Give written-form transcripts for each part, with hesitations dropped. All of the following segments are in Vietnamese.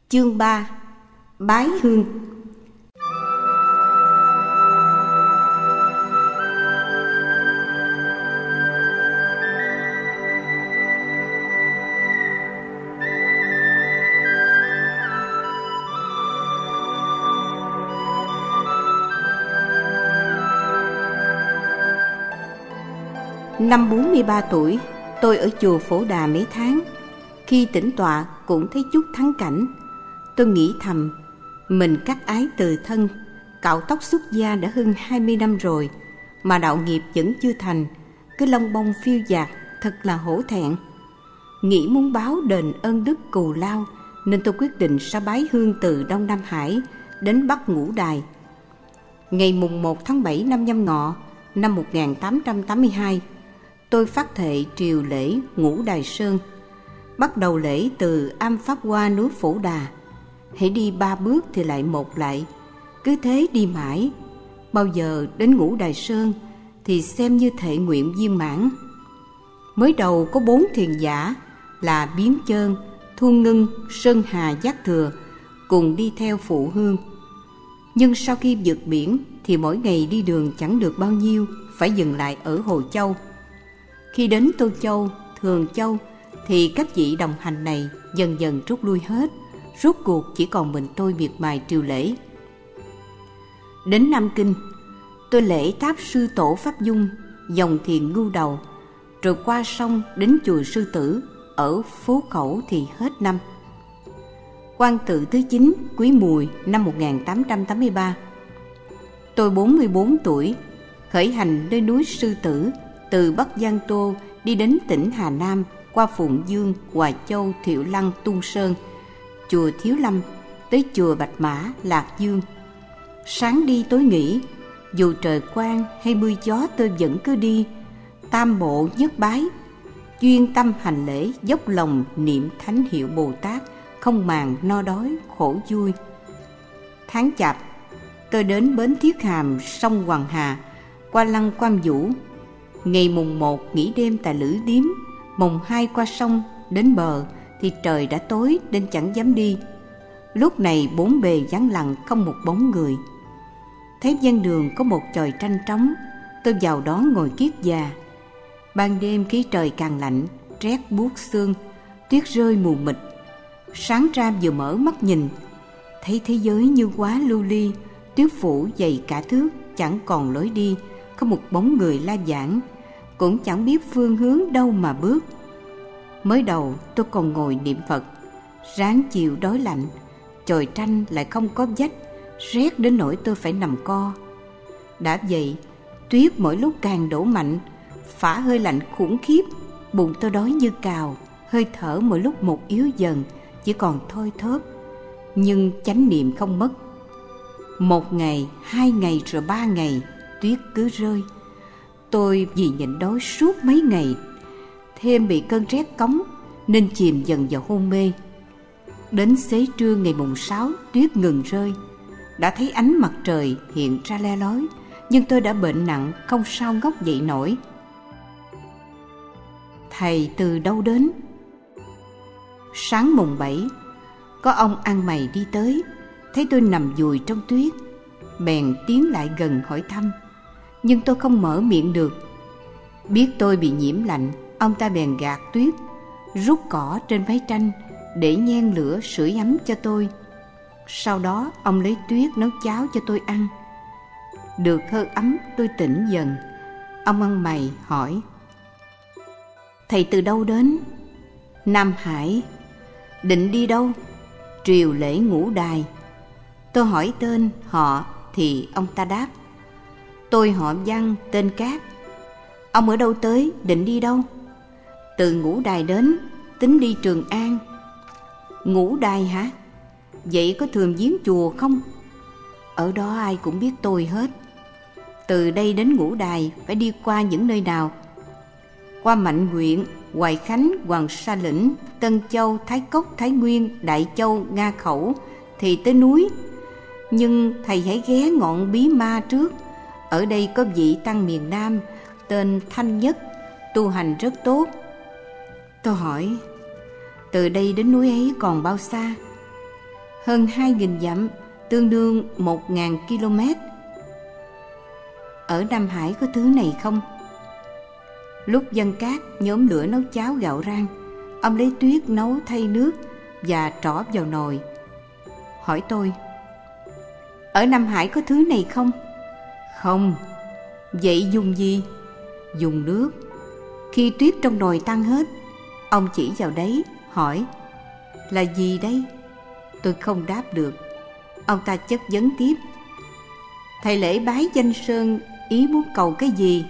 Chương 3. Bái hương. Năm 43 tuổi, tôi ở chùa Phổ Đà mấy tháng. Khi tĩnh tọa cũng thấy chút thắng cảnh. Tôi nghĩ thầm, mình cắt ái từ thân, cạo tóc xuất gia đã hơn 20 năm rồi, mà đạo nghiệp vẫn chưa thành, cứ lông bông phiêu dạt, thật là hổ thẹn. Nghĩ muốn báo đền ơn đức cù lao, nên tôi quyết định sẽ bái hương từ Đông Nam Hải đến Bắc Ngũ Đài. Ngày mùng 1 tháng 7 năm Nhâm Ngọ, năm 1882, tôi phát thệ triều lễ Ngũ Đài Sơn. Bắt đầu lễ từ Am Pháp Hoa núi Phổ Đà. Hãy đi 3 bước thì lại một lại, cứ thế đi mãi. Bao giờ đến Ngũ Đài Sơn thì xem như thệ nguyện viên mãn. Mới đầu có 4 thiền giả là Biến Chơn, Thu Ngân, Sơn Hà, Giác Thừa cùng đi theo phụ hương. Nhưng sau khi vượt biển thì mỗi ngày đi đường chẳng được bao nhiêu, phải dừng lại ở Hồ Châu. Khi đến Tô Châu, Thường Châu thì các vị đồng hành này dần dần rút lui hết. Rốt cuộc chỉ còn mình tôi miệt mài triều lễ. Đến Nam Kinh, tôi lễ tháp sư tổ Pháp Dung, dòng thiền Ngưu Đầu, rồi qua sông đến chùa Sư Tử ở Phố Khẩu thì hết năm. Quang tự thứ 9 Quý Mùi năm 1883. Tôi 44 tuổi, khởi hành nơi núi Sư Tử, từ Bắc Giang Tô đi đến tỉnh Hà Nam, qua Phụng Dương, Hoài Châu, Thiệu Lăng, Tung Sơn, chùa Thiếu Lâm, tới chùa Bạch Mã, Lạc Dương. Sáng đi tối nghỉ, dù trời quang hay mưa gió tôi vẫn cứ đi, tam bộ nhất bái, chuyên tâm hành lễ, dốc lòng niệm thánh hiệu Bồ Tát, không màng no đói khổ vui. Tháng Chạp, tôi đến bến Thiết Hàm, sông Hoàng Hà, qua Lăng Quam Vũ. Ngày mùng 1 nghỉ đêm tại Lữ Điếm, mùng 2 qua sông đến bờ thì trời đã tối nên chẳng dám đi. Lúc này bốn bề vắng lặng, không một bóng người. Thấy ven đường có một chòi tranh trống, tôi vào đó ngồi kiết già. Ban đêm khí trời càng lạnh, rét buốt xương, tuyết rơi mù mịt. Sáng ra vừa mở mắt nhìn, thấy thế giới như quá lưu ly, tuyết phủ dày cả thước, chẳng còn lối đi, không một bóng người la vãng, cũng chẳng biết phương hướng đâu mà bước. Mới đầu tôi còn ngồi niệm Phật, ráng chịu đói lạnh, chòi tranh lại không có vách, rét đến nỗi tôi phải nằm co. Đã vậy, tuyết mỗi lúc càng đổ mạnh, phả hơi lạnh khủng khiếp, bụng tôi đói như cào, hơi thở mỗi lúc một yếu dần, chỉ còn thôi thóp. Nhưng chánh niệm không mất. 1 ngày, 2 ngày rồi 3 ngày, tuyết cứ rơi. Tôi vì nhịn đói suốt mấy ngày, thêm bị cơn rét cóng nên chìm dần vào hôn mê. Đến xế trưa ngày mùng 6, tuyết ngừng rơi. Đã thấy ánh mặt trời hiện ra le lói, nhưng tôi đã bệnh nặng, không sao ngóc dậy nổi. Thầy từ đâu đến? Sáng mùng 7, có ông ăn mày đi tới, thấy tôi nằm vùi trong tuyết, bèn tiến lại gần hỏi thăm. Nhưng tôi không mở miệng được. Biết tôi bị nhiễm lạnh, ông ta bèn gạt tuyết, rút cỏ trên váy tranh để nhen lửa sưởi ấm cho tôi. Sau đó ông lấy tuyết nấu cháo cho tôi ăn. Được hơi ấm tôi tỉnh dần. Ông ăn mày hỏi: Thầy từ đâu đến? Nam Hải. Định đi đâu? Triều lễ Ngũ Đài. Tôi hỏi tên họ thì ông ta đáp: Tôi họ Văn, tên Cát. Ông ở đâu tới, định đi đâu? Từ Ngũ Đài đến, tính đi Trường An. Ngũ Đài hả? Vậy có thường viếng chùa không? Ở đó ai cũng biết tôi hết. Từ đây đến Ngũ Đài phải đi qua những nơi nào? Qua Mạnh Huyện, Hoài Khánh, Hoàng Sa Lĩnh, Tân Châu, Thái Cốc, Thái Nguyên, Đại Châu, Nga Khẩu thì tới núi. Nhưng thầy hãy ghé ngọn Bí Ma trước. Ở đây có vị tăng miền Nam tên Thanh Nhất, tu hành rất tốt. Tôi hỏi: Từ đây đến núi ấy còn bao xa? hơn 2.000 dặm, tương đương 1.000 km. Ở Nam Hải có thứ này không? Lúc Văn Cát nhóm lửa nấu cháo gạo rang, ông lấy tuyết nấu thay nước và trỏ vào nồi. Hỏi tôi, ở Nam Hải có thứ này không? Không. Vậy dùng gì? Dùng nước. Khi tuyết trong nồi tan hết, ông chỉ vào đấy, hỏi, là gì đây? Tôi không đáp được. Ông ta chất vấn tiếp, thầy lễ bái danh sơn, ý muốn cầu cái gì?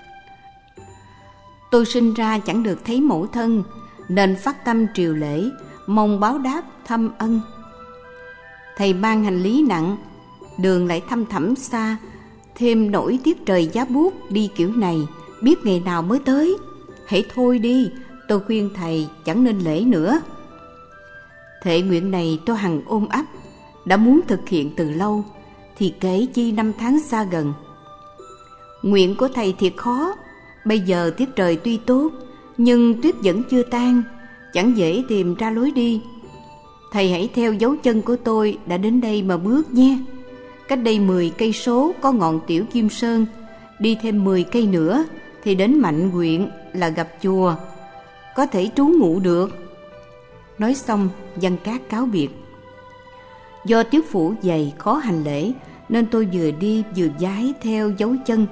Tôi sinh ra chẳng được thấy mẫu thân, nên phát tâm triều lễ, mong báo đáp thăm ân. Thầy mang hành lý nặng, đường lại thăm thẳm xa, thêm nỗi tiết trời giá buốt, đi kiểu này biết ngày nào mới tới. Hãy thôi đi, tôi khuyên thầy chẳng nên lễ nữa. Thệ nguyện này tôi hằng ôm ấp, đã muốn thực hiện từ lâu, thì kể chi năm tháng xa gần. Nguyện của thầy thiệt khó. Bây giờ tiết trời tuy tốt, nhưng tuyết vẫn chưa tan, chẳng dễ tìm ra lối đi. Thầy hãy theo dấu chân của tôi đã đến đây mà bước nhé. Cách đây 10 cây số có ngọn Tiểu Kim Sơn, đi thêm 10 cây nữa thì đến Mạnh Huyện là gặp chùa, có thể trú ngụ được. Nói xong, Văn Cát cáo biệt. Do tuyết phủ dày khó hành lễ, nên tôi vừa đi vừa vái theo dấu chân.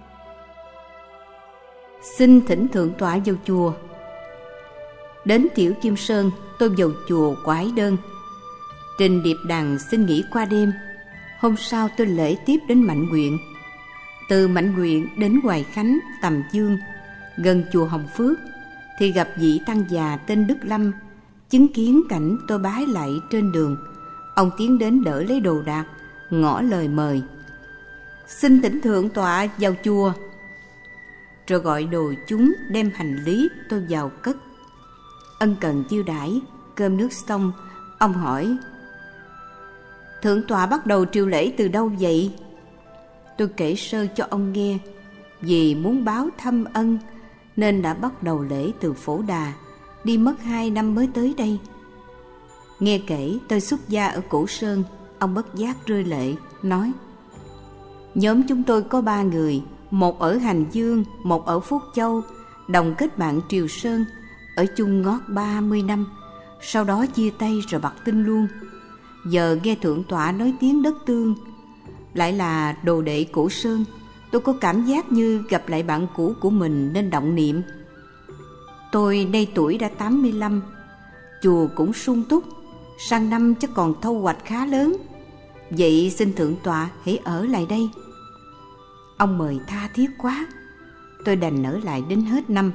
Xin thỉnh thượng tọa vào chùa. Đến Tiểu Kim Sơn, tôi vào chùa quải đơn, trình điệp đằng xin nghỉ qua đêm. Hôm sau tôi lễ tiếp đến Mạnh Huyện. Từ Mạnh Huyện đến Hoài Khánh, Tầm Dương, gần chùa Hồng Phước, thì gặp vị tăng già tên Đức Lâm. Chứng kiến cảnh tôi bái lạy trên đường, ông tiến đến đỡ lấy đồ đạc, ngỏ lời mời, xin thỉnh thượng tọa vào chùa. Rồi gọi đồ chúng đem hành lý tôi vào cất. Ân cần chiêu đãi, cơm nước xong, ông hỏi, thượng tọa bắt đầu triều lễ từ đâu vậy? Tôi kể sơ cho ông nghe. Vì muốn báo thăm ân nên đã bắt đầu lễ từ Phổ Đà, đi mất 2 năm mới tới đây. Nghe kể tôi xuất gia ở Cổ Sơn, ông bất giác rơi lệ, nói, nhóm chúng tôi có 3 người, một ở Hành Dương, một ở Phúc Châu, đồng kết bạn Triều Sơn, ở chung ngót 30 năm, sau đó chia tay rồi bặt tinh luôn. Giờ nghe thượng tọa nói tiếng đất tương, lại là đồ đệ Cổ Sơn, tôi có cảm giác như gặp lại bạn cũ của mình nên động niệm. Tôi nay tuổi đã 85, chùa cũng sung túc, sang năm chắc còn thâu hoạch khá lớn. Vậy xin thượng tọa hãy ở lại đây. Ông mời tha thiết quá, tôi đành ở lại đến hết năm.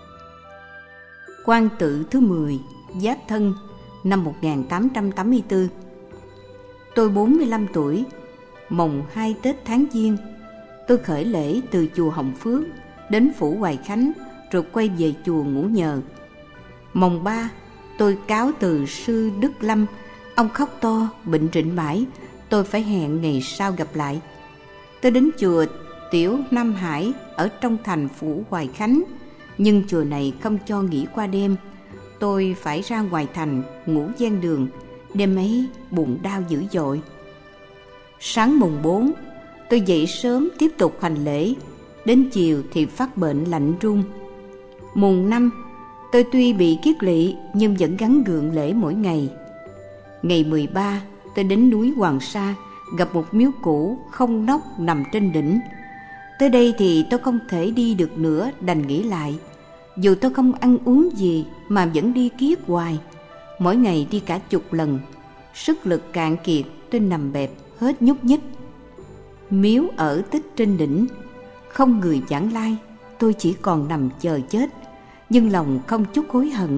Quang tự thứ 10 Giáp Thân năm 1884. Tôi 45 tuổi, mồng 2 Tết tháng Giêng, tôi khởi lễ từ chùa Hồng Phước đến phủ Hoài Khánh, rồi quay về chùa ngủ nhờ. Mồng 3, tôi cáo từ sư Đức Lâm, ông khóc to, bệnh trịnh mãi, tôi phải hẹn ngày sau gặp lại. Tôi đến chùa Tiểu Nam Hải ở trong thành phủ Hoài Khánh, nhưng chùa này không cho nghỉ qua đêm. Tôi phải ra ngoài thành ngủ ven đường, đêm ấy bụng đau dữ dội. Sáng mùng 4, tôi dậy sớm tiếp tục hành lễ, đến chiều thì phát bệnh lạnh run. Mùng 5, tôi tuy bị kiết lỵ nhưng vẫn gắng gượng lễ mỗi ngày. Ngày 13, tôi đến núi Hoàng Sa, gặp một miếu cũ không nóc nằm trên đỉnh. Tới đây thì tôi không thể đi được nữa, đành nghỉ lại. Dù tôi không ăn uống gì mà vẫn đi kiết hoài, mỗi ngày đi cả chục lần. Sức lực cạn kiệt, tôi nằm bẹp, hết nhúc nhích. Miếu ở tích trên đỉnh, không người vãng lai, tôi chỉ còn nằm chờ chết, nhưng lòng không chút hối hận.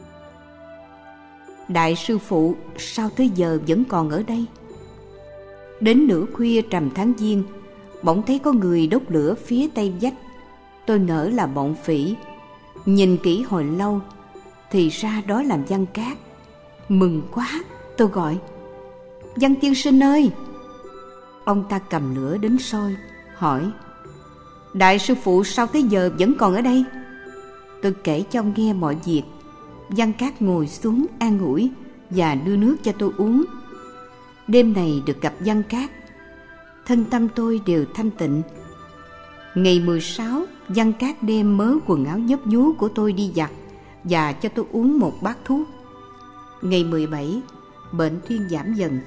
Đại sư phụ sao tới giờ vẫn còn ở đây? Đến nửa khuya trầm tháng Giêng, bỗng thấy có người đốt lửa phía tây vách. Tôi ngỡ là bọn phỉ, nhìn kỹ hồi lâu thì ra đó là Văn Cát. Mừng quá, tôi gọi, Văn tiên sinh ơi. Ông ta cầm lửa đến soi, hỏi, đại sư phụ sao tới giờ vẫn còn ở đây? Tôi kể cho ông nghe mọi việc. Văn Cát ngồi xuống an ủi và đưa nước cho tôi uống. đêm này được gặp Văn Cát, thân tâm tôi đều thanh tịnh. Ngày 16, Văn Cát đem mớ quần áo nhấp nhúa của tôi đi giặt và cho tôi uống một bát thuốc. Ngày 17, bệnh thuyên giảm dần.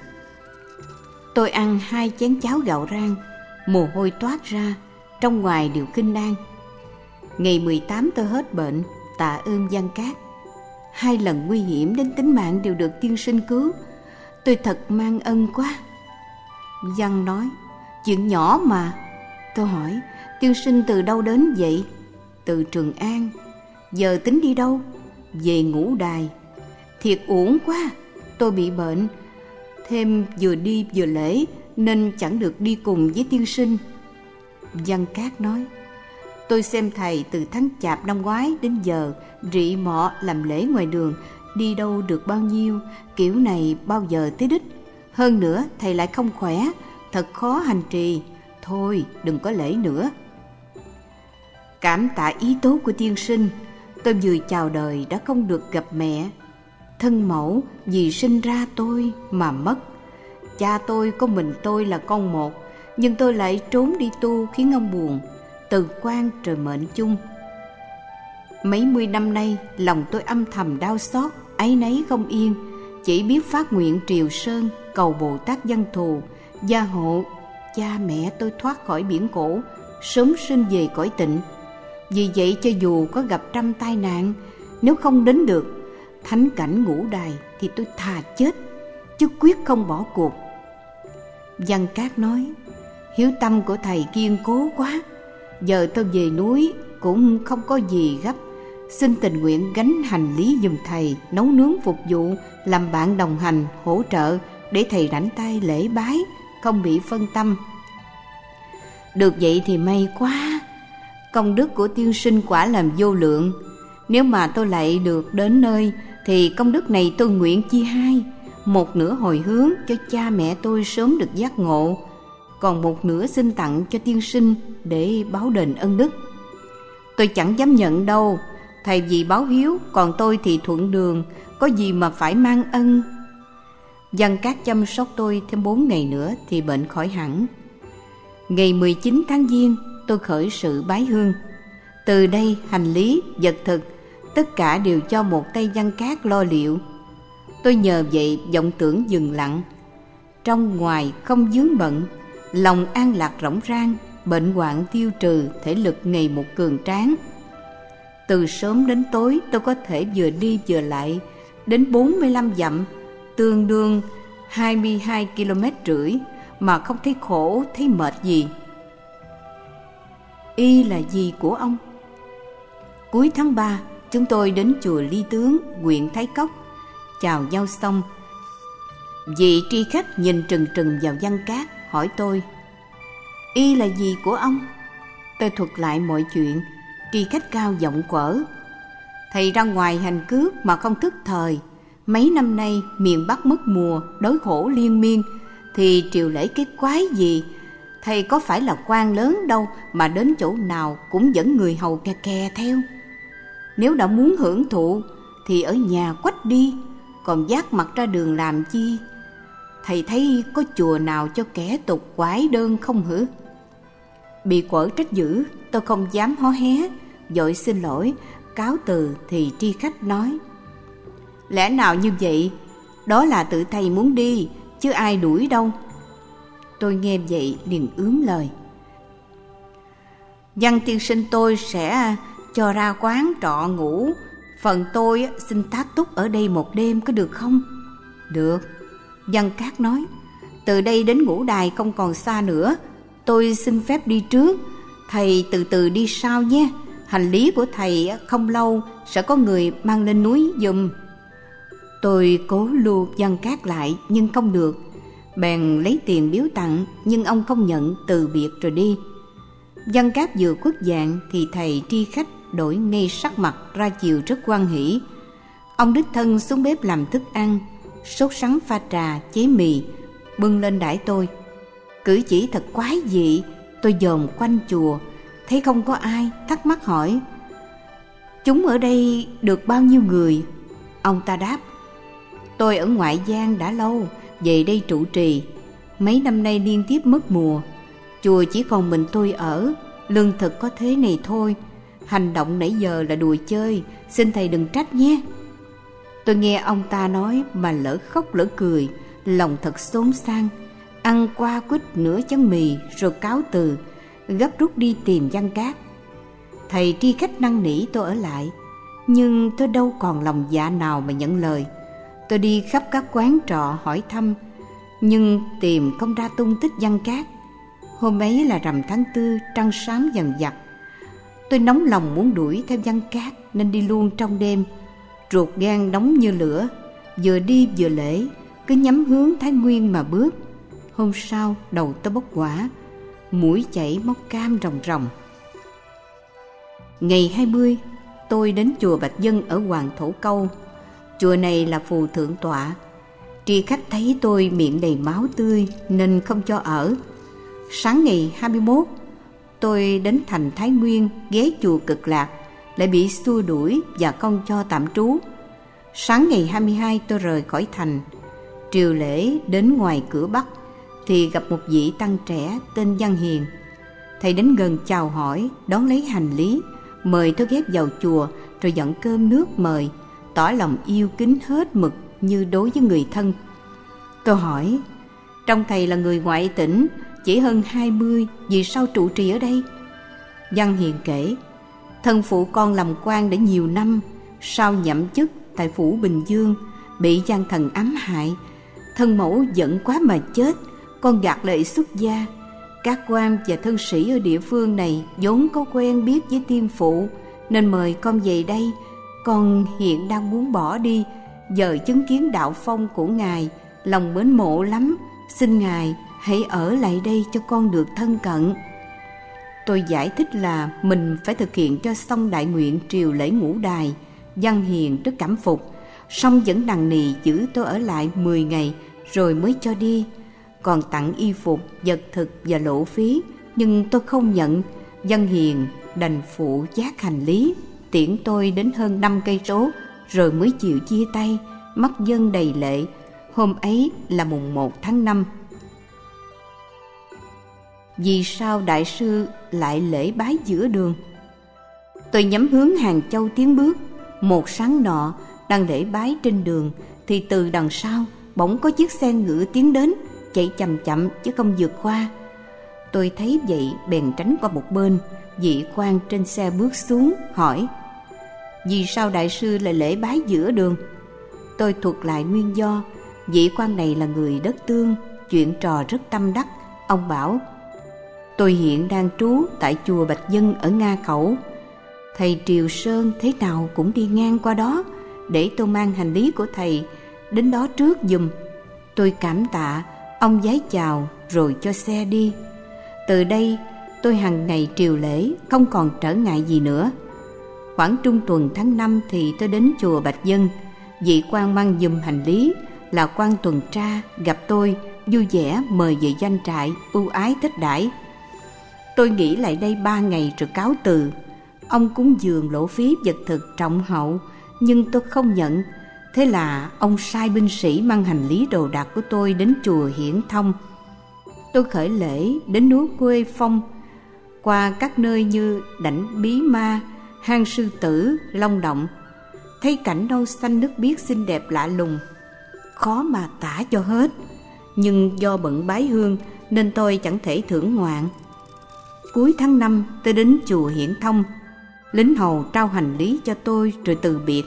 Tôi ăn 2 chén cháo gạo rang, mồ hôi toát ra, trong ngoài đều khinh an. Ngày 18 tôi hết bệnh, tạ ơn Văn Cát. 2 lần nguy hiểm đến tính mạng đều được tiên sinh cứu. Tôi thật mang ân quá. Văn nói, chuyện nhỏ mà. Tôi hỏi, tiên sinh từ đâu đến vậy? Từ Trường An. Giờ tính đi đâu? Về Ngũ Đài. Thiệt uổng quá, tôi bị bệnh, thêm vừa đi vừa lễ nên chẳng được đi cùng với tiên sinh. Văn Cát nói, tôi xem thầy từ tháng Chạp năm ngoái đến giờ rị mọ làm lễ ngoài đường, đi đâu được bao nhiêu, kiểu này bao giờ tới đích. Hơn nữa thầy lại không khỏe, thật khó hành trì. Thôi đừng có lễ nữa. Cảm tạ ý tốt của tiên sinh, tôi vừa chào đời đã không được gặp mẹ. Thân mẫu vì sinh ra tôi mà mất. Cha tôi có mình tôi là con một, nhưng tôi lại trốn đi tu khiến ông buồn. Từ quan trời mệnh chung. Mấy mươi năm nay lòng tôi âm thầm đau xót, áy náy không yên, chỉ biết phát nguyện triều sơn cầu Bồ Tát Văn Thù gia hộ cha mẹ tôi thoát khỏi biển khổ, sớm sinh về cõi tịnh. Vì vậy cho dù có gặp trăm tai nạn, nếu không đến được thánh cảnh Ngũ Đài thì tôi thà chết, chứ quyết không bỏ cuộc. Văn Cát nói, hiếu tâm của thầy kiên cố quá. Giờ tôi về núi cũng không có gì gấp, xin tình nguyện gánh hành lý giùm thầy, nấu nướng phục vụ, làm bạn đồng hành, hỗ trợ để thầy rảnh tay lễ bái, không bị phân tâm. Được vậy thì may quá. Công đức của tiên sinh quả làm vô lượng. Nếu mà tôi lại được đến nơi thì công đức này tôi nguyện chia 2. Một nửa hồi hướng cho cha mẹ tôi sớm được giác ngộ, còn một nửa xin tặng cho tiên sinh để báo đền ân đức. Tôi chẳng dám nhận đâu. Thầy vì báo hiếu, còn tôi thì thuận đường, có gì mà phải mang ân. Văn Cát chăm sóc tôi thêm 4 ngày nữa thì bệnh khỏi hẳn. Ngày 19 tháng Giêng tôi khởi sự bái hương. Từ đây hành lý, vật thực tất cả đều cho một tay Văn Cát lo liệu. Tôi nhờ vậy vọng tưởng dừng lặng, trong ngoài không vướng bận, lòng an lạc rỗng rang, bệnh hoạn tiêu trừ, thể lực ngày một cường tráng. Từ sớm đến tối tôi có thể vừa đi vừa lại đến 45 dặm, tương đương 22,5 km mà không thấy khổ, thấy mệt gì. Y là gì của ông? Cuối tháng 3, chúng tôi đến chùa Ly Tướng, huyện Thái Cốc. Chào nhau xong, vị tri khách nhìn trừng trừng vào Văn Cát, hỏi tôi, y là gì của ông? Tôi thuật lại mọi chuyện. Tri khách cao giọng quở, thầy ra ngoài hành cướp mà không thức thời. Mấy năm nay miền Bắc mất mùa, đói khổ liên miên, thì triều lễ cái quái gì? Thầy có phải là quan lớn đâu mà đến chỗ nào cũng dẫn người hầu kè kè theo. Nếu đã muốn hưởng thụ thì ở nhà quách đi, còn vác mặt ra đường làm chi? Thầy thấy có chùa nào cho kẻ tục quái đơn không hử? Bị quở trách dữ, tôi không dám hó hé, vội xin lỗi, cáo từ. Thì tri khách nói, lẽ nào như vậy? Đó là tự thầy muốn đi, chứ ai đuổi đâu. Tôi nghe vậy liền ướm lời, Văn tiên sinh tôi sẽ cho ra quán trọ ngủ, phần tôi xin tá túc ở đây một đêm có được không? Được. Văn Cát nói, từ đây đến Ngũ Đài không còn xa nữa, tôi xin phép đi trước, thầy từ từ đi sau nhé. Hành lý của thầy không lâu sẽ có người mang lên núi giùm. Tôi cố lưu Văn Cát lại nhưng không được, bèn lấy tiền biếu tặng, nhưng ông không nhận, từ biệt rồi đi. Văn Cát vừa khuất dạng thì thầy tri khách đổi ngay sắc mặt, ra chiều rất hoan hỉ. Ông đích thân xuống bếp làm thức ăn, sốt sắng pha trà, chế mì, bưng lên đãi tôi. Cử chỉ thật quái dị. Tôi dòm quanh chùa, thấy không có ai, thắc mắc hỏi, chúng ở đây được bao nhiêu người? Ông ta đáp, tôi ở ngoại gian đã lâu, về đây trụ trì. Mấy năm nay liên tiếp mất mùa, chùa chỉ còn mình tôi ở, lương thực có thế này thôi. Hành động nãy giờ là đùa chơi, xin thầy đừng trách nhé. Tôi nghe ông ta nói mà lỡ khóc lỡ cười, lòng thật xốn sang. Ăn qua quýt nửa chén mì rồi cáo từ, gấp rút đi tìm Văn Cát. Thầy tri khách năn nỉ tôi ở lại, nhưng tôi đâu còn lòng dạ nào mà nhận lời. Tôi đi khắp các quán trọ hỏi thăm, nhưng tìm không ra tung tích Văn Cát. Hôm ấy là rằm tháng 4, trăng sáng dần dặt. Tôi nóng lòng muốn đuổi theo Văn Cát nên đi luôn trong đêm. Ruột gan nóng như lửa, vừa đi vừa lễ, cứ nhắm hướng Thái Nguyên mà bước. Hôm sau đầu tôi bốc hỏa, mũi chảy máu cam ròng ròng. Ngày 20, tôi đến chùa Bạch Dân ở Hoàng Thổ Câu. Chùa này là phù thượng tọa. Tri khách thấy tôi miệng đầy máu tươi nên không cho ở. Sáng ngày 21, tôi đến thành Thái Nguyên ghé chùa Cực Lạc, lại bị xua đuổi và không cho tạm trú. Sáng ngày 22 tôi rời khỏi thành. Triều lễ đến ngoài cửa Bắc thì gặp một vị tăng trẻ tên Văn Hiền. Thầy đến gần chào hỏi, đón lấy hành lý, mời tôi ghép vào chùa, rồi dọn cơm nước mời, tỏ lòng yêu kính hết mực như đối với người thân. Tôi hỏi, trong thầy là người ngoại tỉnh, chỉ hơn 20, vì sao trụ trì ở đây? Văn Hiền kể, thân phụ con làm quan đã nhiều năm, sau nhậm chức tại phủ Bình Dương, bị gian thần ám hại. Thân mẫu giận quá mà chết, con gạt lệ xuất gia. Các quan và thân sĩ ở địa phương này vốn có quen biết với tiên phụ, nên mời con về đây. Con hiện đang muốn bỏ đi, giờ chứng kiến đạo phong của ngài, lòng mến mộ lắm. Xin ngài hãy ở lại đây cho con được thân cận. Tôi giải thích là mình phải thực hiện cho xong đại nguyện triều lễ ngũ đài. Văn Hiền rất cảm phục, song vẫn nằng nì giữ tôi ở lại 10 ngày rồi mới cho đi. Còn tặng y phục, vật thực và lộ phí, nhưng tôi không nhận. Văn Hiền đành phụ vác hành lý, tiễn tôi đến hơn 5 cây số rồi mới chịu chia tay, mắt dân đầy lệ. Hôm ấy là mùng 1 tháng 5. Vì sao đại sư lại lễ bái giữa đường? Tôi nhắm hướng Hàng Châu tiến bước. Một sáng nọ đang lễ bái trên đường thì từ đằng sau bỗng có chiếc xe ngựa tiến đến, chạy chậm chậm chứ không vượt qua. Tôi thấy vậy bèn tránh qua một bên. Vị quan trên xe bước xuống hỏi, vì sao đại sư lại lễ bái giữa đường? Tôi thuật lại nguyên do. Vị quan này là người đất Tương, chuyện trò rất tâm đắc. Ông bảo, tôi hiện đang trú tại chùa Bạch Dân ở Nga Khẩu. Thầy Triều Sơn thế nào cũng đi ngang qua đó, để tôi mang hành lý của thầy đến đó trước giùm. Tôi cảm tạ, ông vái chào rồi cho xe đi. Từ đây tôi hàng ngày triều lễ, không còn trở ngại gì nữa. Khoảng trung tuần tháng 5 thì tôi đến chùa Bạch Dân. Vị quan mang giùm hành lý là quan tuần tra gặp tôi, vui vẻ mời về doanh trại, ưu ái tiếp đãi. Tôi nghỉ lại đây 3 ngày rồi cáo từ. Ông cúng dường lộ phí vật thực trọng hậu, nhưng tôi không nhận. Thế là ông sai binh sĩ mang hành lý đồ đạc của tôi đến chùa Hiển Thông. Tôi khởi lễ đến núi Quê Phong, qua các nơi như Đảnh Bí Ma, Hang Sư Tử, Long Động. Thấy cảnh nâu xanh nước biếc xinh đẹp lạ lùng, khó mà tả cho hết. Nhưng do bận bái hương nên tôi chẳng thể thưởng ngoạn. Cuối tháng 5 tôi đến chùa Hiển Thông. Lính hầu trao hành lý cho tôi rồi từ biệt.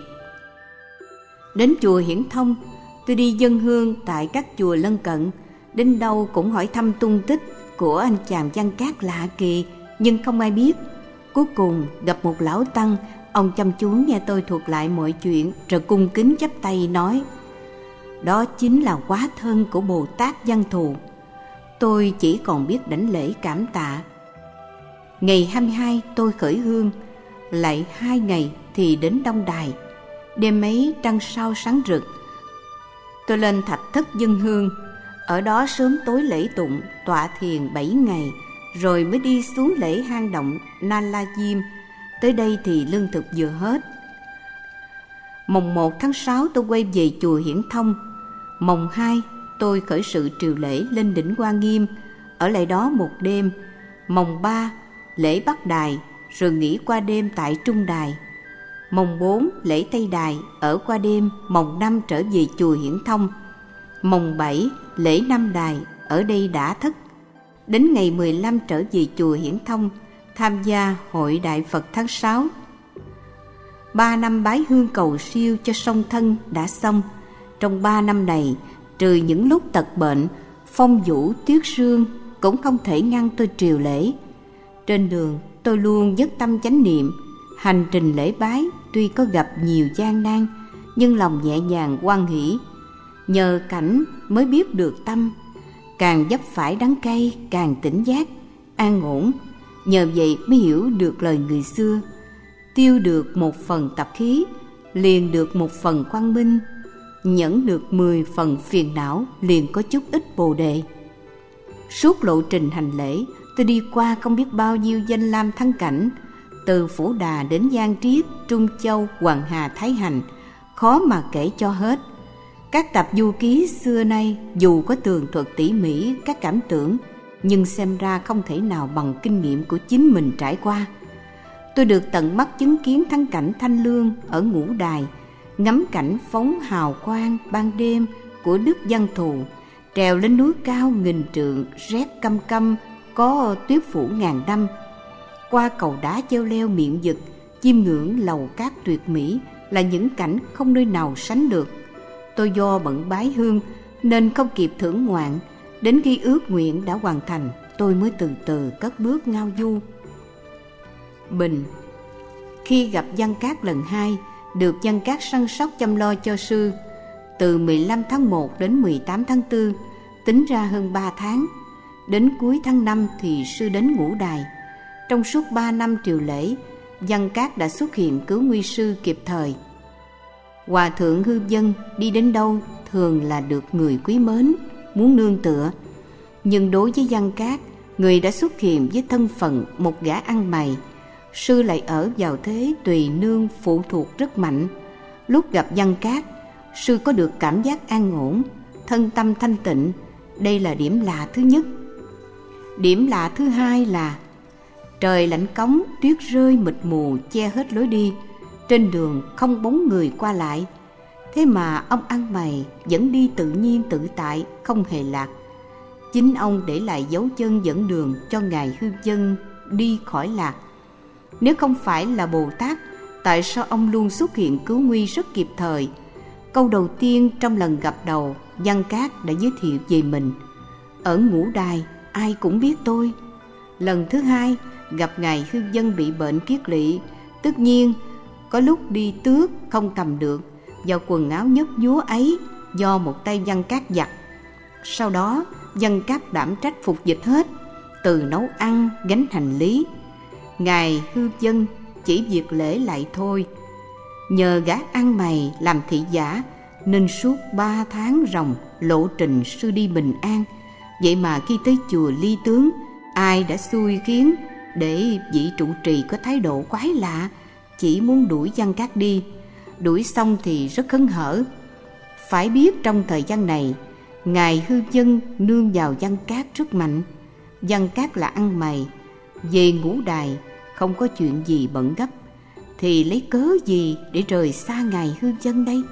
Đến chùa Hiển Thông, tôi đi dâng hương tại các chùa lân cận. Đến đâu cũng hỏi thăm tung tích của anh chàng Văn Cát lạ kỳ, nhưng không ai biết. Cuối cùng gặp một lão tăng, ông chăm chú nghe tôi thuật lại mọi chuyện rồi cung kính chắp tay nói, đó chính là hóa thân của Bồ Tát Văn Thù. Tôi chỉ còn biết đảnh lễ cảm tạ. Ngày 22 tôi khởi hương, lại 2 ngày thì đến Đông Đài. Đêm ấy trăng sao sáng rực, tôi lên thạch thất dâng hương. Ở đó sớm tối lễ tụng, tọa thiền 7 ngày, rồi mới đi xuống lễ hang động Na La Diêm. Tới đây thì lương thực vừa hết. Mồng 1 tháng 6 tôi quay về chùa Hiển Thông. Mồng 2 tôi khởi sự triều lễ lên đỉnh Hoa Nghiêm, ở lại đó một đêm. Mồng 3 lễ Bắc Đài, rồi nghỉ qua đêm tại Trung Đài. Mồng 4 lễ Tây Đài, ở qua đêm. Mồng 5 trở về chùa Hiển Thông. Mồng 7 lễ Nam Đài, ở đây đã thức. Đến ngày 15 trở về chùa Hiển Thông, tham gia hội Đại Phật tháng 6. 3 năm bái hương cầu siêu cho song thân đã xong. Trong 3 năm này, trừ những lúc tật bệnh, phong vũ tuyết sương, cũng không thể ngăn tôi triều lễ. Trên đường, tôi luôn dứt tâm chánh niệm. Hành trình lễ bái tuy có gặp nhiều gian nan, nhưng lòng nhẹ nhàng hoan hỷ. Nhờ cảnh mới biết được tâm, càng vấp phải đắng cay càng tỉnh giác, an ổn. Nhờ vậy mới hiểu được lời người xưa: tiêu được một phần tập khí, liền được một phần quang minh. Nhẫn được 10 phần phiền não, liền có chút ít bồ đề. Suốt lộ trình hành lễ, tôi đi qua không biết bao nhiêu danh lam thắng cảnh, từ Phổ Đà đến Giang Triết, Trung Châu, Hoàng Hà, Thái Hành, khó mà kể cho hết. Các tập du ký xưa nay dù có tường thuật tỉ mỉ các cảm tưởng, nhưng xem ra không thể nào bằng kinh nghiệm của chính mình trải qua. Tôi được tận mắt chứng kiến thắng cảnh thanh lương ở Ngũ Đài, ngắm cảnh phóng hào quang ban đêm của Đức Văn Thù, trèo lên núi cao nghìn trượng rét căm căm có tuyết phủ ngàn năm, qua cầu đá treo leo miệng vực, chiêm ngưỡng lầu cát tuyệt mỹ là những cảnh không nơi nào sánh được. Tôi do bận bái hương nên không kịp thưởng ngoạn, đến khi ước nguyện đã hoàn thành, tôi mới từ từ cất bước ngao du. Bình. Khi gặp Văn Cát lần 2, được Văn Cát săn sóc chăm lo cho sư. Từ 15 tháng 1 đến 18 tháng 4, tính ra hơn 3 tháng. Đến cuối tháng 5 thì sư đến Ngũ Đài. Trong suốt 3 năm triều lễ, Văn Cát đã xuất hiện cứu nguy sư kịp thời. Hòa thượng Hư Vân đi đến đâu thường là được người quý mến, muốn nương tựa. Nhưng đối với Văn Cát, người đã xuất hiện với thân phận một gã ăn mày, sư lại ở vào thế tùy nương phụ thuộc rất mạnh. Lúc gặp Văn Cát, sư có được cảm giác an ổn, thân tâm thanh tịnh. Đây là điểm lạ thứ nhất. Điểm lạ thứ hai là trời lạnh cống, tuyết rơi mịt mù che hết lối đi, trên đường không bóng người qua lại. Thế mà ông ăn mày vẫn đi tự nhiên tự tại, không hề lạc. Chính ông để lại dấu chân dẫn đường cho ngài Hư Vân đi khỏi lạc. Nếu không phải là Bồ Tát, tại sao ông luôn xuất hiện cứu nguy rất kịp thời? Câu đầu tiên trong lần gặp đầu, Văn Cát đã giới thiệu về mình: ở Ngũ Đài ai cũng biết tôi. Lần thứ hai gặp ngài Hư Vân bị bệnh kiết lỵ, tất nhiên có lúc đi tước không cầm được, vào quần áo nhấp nhúa ấy do một tay Văn Cát giặt. Sau đó Văn Cát đảm trách phục dịch hết, từ nấu ăn, gánh hành lý. Ngài Hư Vân chỉ việc lễ lại thôi. Nhờ gã ăn mày làm thị giả nên suốt 3 tháng ròng lộ trình sư đi bình an. Vậy mà khi tới chùa Ly Tướng, ai đã xui khiến để vị trụ trì có thái độ quái lạ, chỉ muốn đuổi Văn Cát đi. Đuổi xong thì rất hớn hở. Phải biết trong thời gian này, ngài Hư Vân nương vào Văn Cát rất mạnh. Văn Cát là ăn mày, về Ngũ Đài không có chuyện gì bận gấp, thì lấy cớ gì để rời xa ngài Hư Vân đây?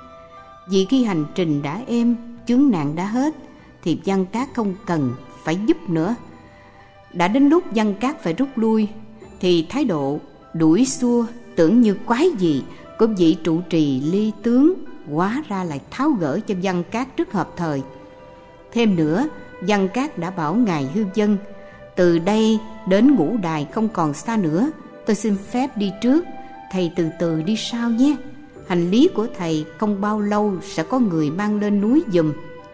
Vì khi hành trình đã êm, chướng nạn đã hết, thì Văn Cát không cần phải giúp nữa. Đã đến lúc Văn Cát phải rút lui, thì thái độ đuổi xua tưởng như quái gì của vị trụ trì Ly Tướng hóa ra lại tháo gỡ cho Văn Cát rất hợp thời. Thêm nữa, Văn Cát đã bảo ngài Hư Vân: từ đây đến Ngũ Đài không còn xa nữa, tôi xin phép đi trước, thầy từ từ đi sau nhé. Hành lý của thầy không bao lâu sẽ có người mang lên núi giùm.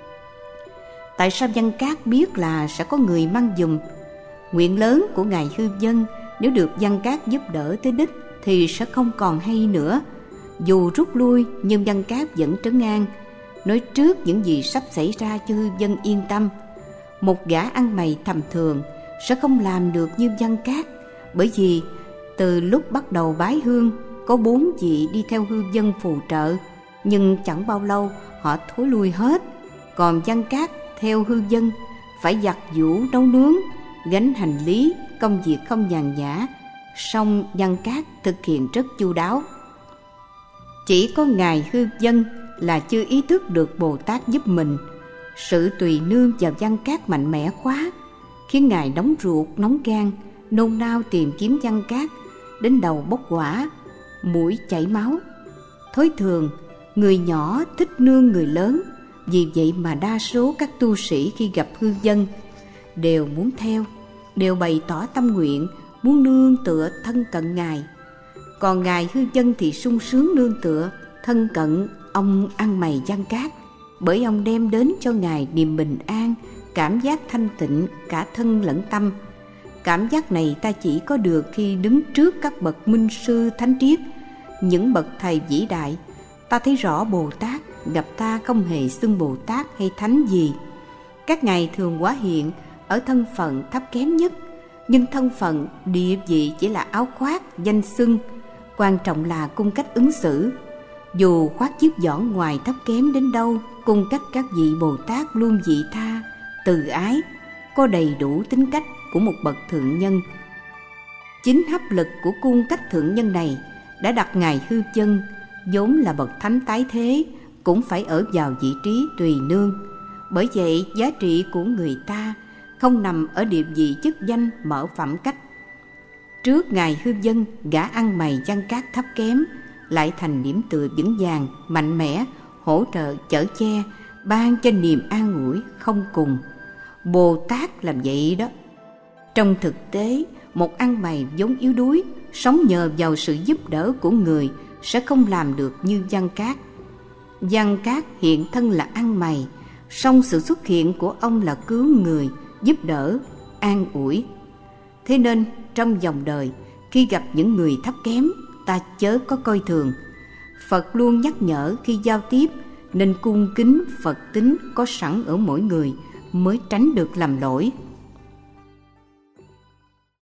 Tại sao Văn Cát biết là sẽ có người mang giùm? Nguyện lớn của ngài Hư Vân nếu được Văn Cát giúp đỡ tới đích thì sẽ không còn hay nữa. Dù rút lui nhưng Văn Cát vẫn trấn an, nói trước những gì sắp xảy ra cho Hư Vân yên tâm. Một gã ăn mày tầm thường sẽ không làm được như Văn Cát, bởi vì từ lúc bắt đầu bái hương có 4 vị đi theo Hư Vân phù trợ, nhưng chẳng bao lâu họ thối lui hết. Còn Văn Cát theo hư dân phải giặt giũ nấu nướng, gánh hành lý, công việc không nhàn nhã, song Văn Cát thực hiện rất chu đáo. Chỉ có ngài hư dân là chưa ý thức được Bồ Tát giúp mình. Sự tùy nương vào Văn Cát mạnh mẽ quá, khiến ngài nóng ruột nóng gan, nôn nao tìm kiếm Văn Cát, đến đầu bốc hỏa, mũi chảy máu. Thói thường, người nhỏ thích nương người lớn, vì vậy mà đa số các tu sĩ khi gặp hư dân đều muốn theo, đều bày tỏ tâm nguyện muốn nương tựa thân cận ngài. Còn ngài hư dân thì sung sướng nương tựa thân cận ông ăn mày Văn Cát, bởi ông đem đến cho ngài niềm bình an, cảm giác thanh tịnh cả thân lẫn tâm. Cảm giác này ta chỉ có được khi đứng trước các bậc minh sư thánh triết, những bậc thầy vĩ đại. Ta thấy rõ Bồ Tát gặp ta không hề xưng Bồ Tát hay thánh gì. Các ngài thường hóa hiện ở thân phận thấp kém nhất, nhưng thân phận địa vị chỉ là áo khoác danh xưng, quan trọng là cung cách ứng xử. Dù khoác chiếc vỏn ngoài thấp kém đến đâu, cung cách các vị Bồ Tát luôn vị tha, từ ái, có đầy đủ tính cách của một bậc thượng nhân. Chính hấp lực của cung cách thượng nhân này đã đặt ngài hư chân, vốn là bậc thánh tái thế, cũng phải ở vào vị trí tùy nương. Bởi vậy giá trị của người ta không nằm ở địa vị chức danh mà ở phẩm cách. Trước ngài hư dân, gã ăn mày Văn Cát thấp kém lại thành điểm tựa vững vàng, mạnh mẽ, hỗ trợ chở che, ban cho niềm an ủi không cùng. Bồ Tát làm vậy đó. Trong thực tế, một ăn mày vốn yếu đuối, sống nhờ vào sự giúp đỡ của người sẽ không làm được như Văn Cát. Văn Cát hiện thân là ăn mày, song sự xuất hiện của ông là cứu người, giúp đỡ, an ủi. Thế nên trong dòng đời, khi gặp những người thấp kém, ta chớ có coi thường. Phật luôn nhắc nhở khi giao tiếp nên cung kính Phật tính có sẵn ở mỗi người, mới tránh được lầm lỗi.